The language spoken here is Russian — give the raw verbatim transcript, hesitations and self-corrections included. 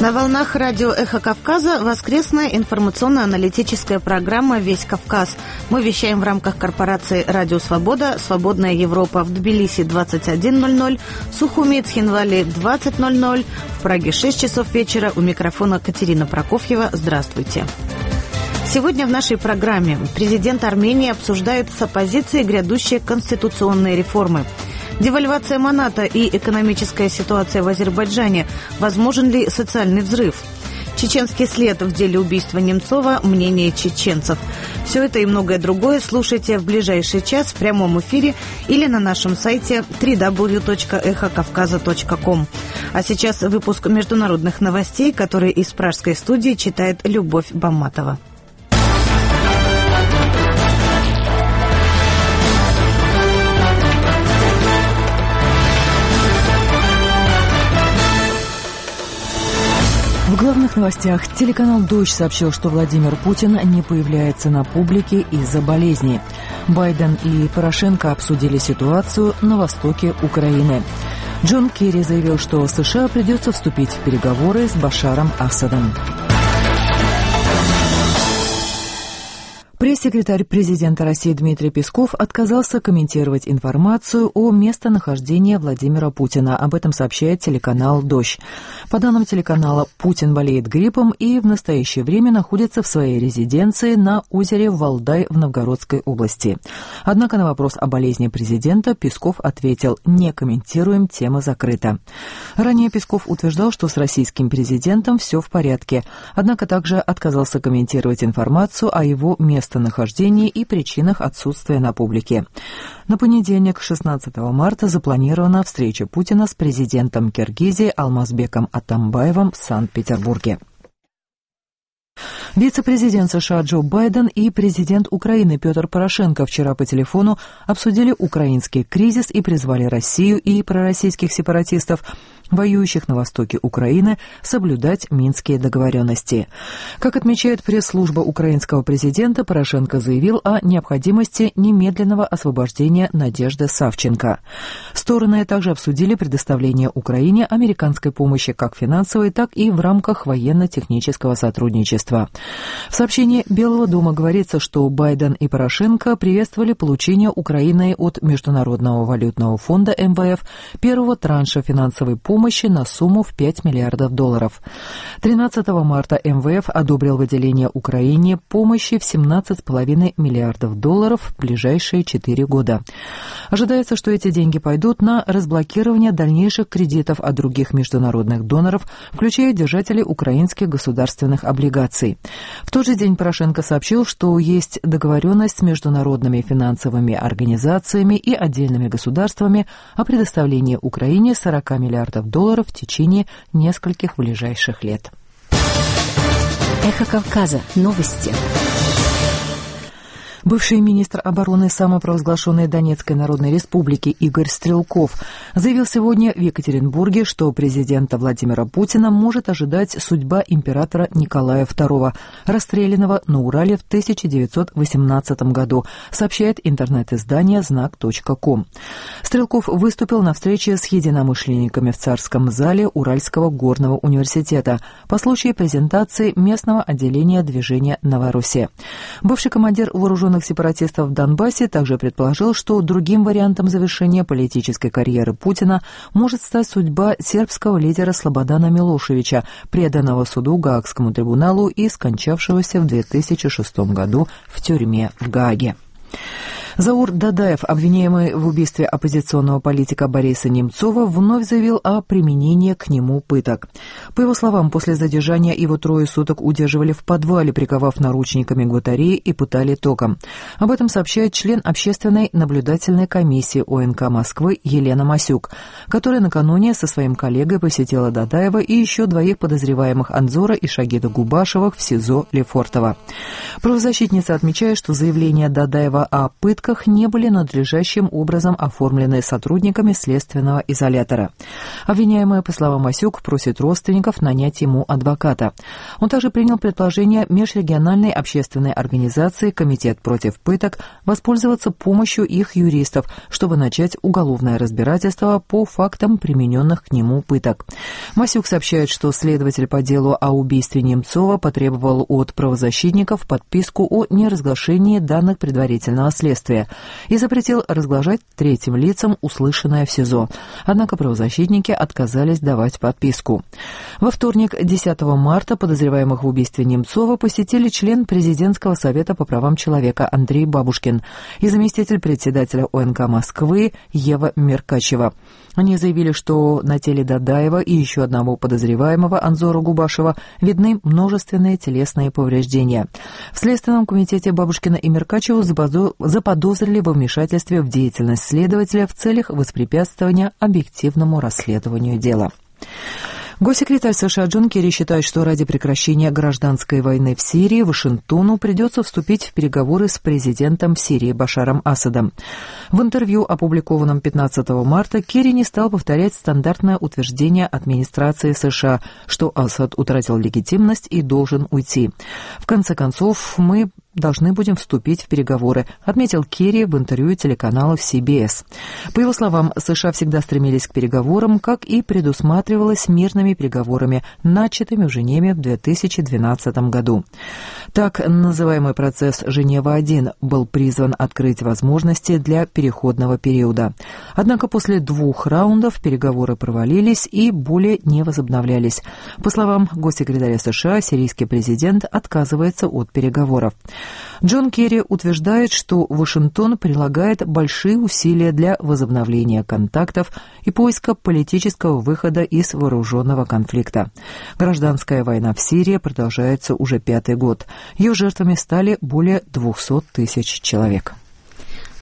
На волнах радио «Эхо Кавказа» воскресная информационно-аналитическая программа «Весь Кавказ». Мы вещаем в рамках корпорации «Радио Свобода», «Свободная Европа» в Тбилиси двадцать один ноль ноль, в Сухуми, Цхинвали двадцать ноль ноль, в Праге шесть часов вечера. У микрофона Катерина Прокофьева. Здравствуйте. Сегодня в нашей программе президент Армении обсуждает с оппозицией грядущие конституционные реформы. Девальвация маната и экономическая ситуация в Азербайджане. Возможен ли социальный взрыв? Чеченский след в деле убийства Немцова. Мнение чеченцев. Все это и многое другое слушайте в ближайший час в прямом эфире или на нашем сайте дабл ю дабл ю дабл ю точка эхо кавказа точка ком. А сейчас выпуск международных новостей, который из пражской студии читает Любовь Бамматова. В главных новостях телеканал «Дождь» сообщил, что Владимир Путин не появляется на публике из-за болезни. Байден и Порошенко обсудили ситуацию на востоке Украины. Джон Керри заявил, что США придется вступить в переговоры с Башаром Асадом. Пресс-секретарь президента России Дмитрий Песков отказался комментировать информацию о местонахождении Владимира Путина. Об этом сообщает телеканал «Дождь». По данным телеканала, Путин болеет гриппом и в настоящее время находится в своей резиденции на озере Валдай в Новгородской области. Однако на вопрос о болезни президента Песков ответил: «Не комментируем, тема закрыта». Ранее Песков утверждал, что с российским президентом все в порядке, однако также отказался комментировать информацию о его местонахождении местонахождении и причинах отсутствия на публике. На понедельник, шестнадцатого марта, запланирована встреча Путина с президентом Киргизии Алмазбеком Атамбаевым в Санкт-Петербурге. Вице-президент США Джо Байден и президент Украины Петр Порошенко вчера по телефону обсудили украинский кризис и призвали Россию и пророссийских сепаратистов, воюющих на востоке Украины, соблюдать минские договоренности. Как отмечает пресс-служба украинского президента, Порошенко заявил о необходимости немедленного освобождения Надежды Савченко. Стороны также обсудили предоставление Украине американской помощи как финансовой, так и в рамках военно-технического сотрудничества. В сообщении Белого дома говорится, что Байден и Порошенко приветствовали получение Украиной от Международного валютного фонда эм вэ эф первого транша финансовой помощи помощи на сумму в пять миллиардов долларов. тринадцатого марта эм вэ эф одобрил выделение Украине помощи в семнадцать целых пять десятых миллиардов долларов в ближайшие четыре года. Ожидается, что эти деньги пойдут на разблокирование дальнейших кредитов от других международных доноров, включая держателей украинских государственных облигаций. В тот же день Порошенко сообщил, что есть договоренность с международными финансовыми организациями и отдельными государствами о предоставлении Украине сорок миллиардов долларов в течение нескольких ближайших лет. Эхо Кавказа. Новости. Бывший министр обороны самопровозглашенной Донецкой Народной Республики Игорь Стрелков заявил сегодня в Екатеринбурге, что президента Владимира Путина может ожидать судьба императора Николая второго, расстрелянного на Урале в тысяча девятьсот восемнадцатом году, сообщает интернет-издание знак точка ком. Стрелков выступил на встрече с единомышленниками в Царском зале Уральского горного университета по случаю презентации местного отделения движения «Новороссия». Бывший командир вооруженных сепаратистов в Донбассе также предположил, что другим вариантом завершения политической карьеры Путина может стать судьба сербского лидера Слободана Милошевича, преданного суду Гаагскому трибуналу и скончавшегося в две тысячи шестом году в тюрьме в Гааге. Заур Дадаев, обвиняемый в убийстве оппозиционного политика Бориса Немцова, вновь заявил о применении к нему пыток. По его словам, после задержания его трое суток удерживали в подвале, приковав наручниками к батарее и пытали током. Об этом сообщает член общественной наблюдательной комиссии о эн ка Москвы Елена Масюк, которая накануне со своим коллегой посетила Дадаева и еще двоих подозреваемых Анзора и Шагида Губашевых в СИЗО Лефортово. Правозащитница отмечает, что заявление Дадаева о пытках поисках не были надлежащим образом оформлены сотрудниками следственного изолятора. Обвиняемый, по словам Масюк, просит родственников нанять ему адвоката. Он также принял предложение межрегиональной общественной организации «Комитет против пыток» воспользоваться помощью их юристов, чтобы начать уголовное разбирательство по фактам примененных к нему пыток. Масюк сообщает, что следователь по делу о убийстве Немцова потребовал от правозащитников подписку о неразглашении данных предварительного следствия и запретил разглашать третьим лицам услышанное в СИЗО. Однако правозащитники отказались давать подписку. Во вторник, десятого марта, подозреваемых в убийстве Немцова посетили член Президентского совета по правам человека Андрей Бабушкин и заместитель председателя ОНК Москвы Ева Меркачева. Они заявили, что на теле Дадаева и еще одного подозреваемого Анзора Губашева видны множественные телесные повреждения. В Следственном комитете Бабушкина и Меркачеву заподозрили во вмешательстве в деятельность следователя в целях воспрепятствования объективному расследованию дела. Госсекретарь США Джон Керри считает, что ради прекращения гражданской войны в Сирии Вашингтону придется вступить в переговоры с президентом Сирии Башаром Асадом. В интервью, опубликованном пятнадцатого марта, Керри не стал повторять стандартное утверждение администрации США, что Асад утратил легитимность и должен уйти. В конце концов, мы должны будем вступить в переговоры, отметил Керри в интервью телеканалу си би эс. По его словам, США всегда стремились к переговорам, как и предусматривалось мирными переговорами, начатыми в Женеве в две тысячи двенадцатом году. Так называемый процесс Женева-один был призван открыть возможности для переходного периода. Однако после двух раундов переговоры провалились и более не возобновлялись. По словам госсекретаря США, сирийский президент отказывается от переговоров. Джон Керри утверждает, что Вашингтон прилагает большие усилия для возобновления контактов и поиска политического выхода из вооруженного конфликта. Гражданская война в Сирии продолжается уже пятый год. Ее жертвами стали более двухсот тысяч человек.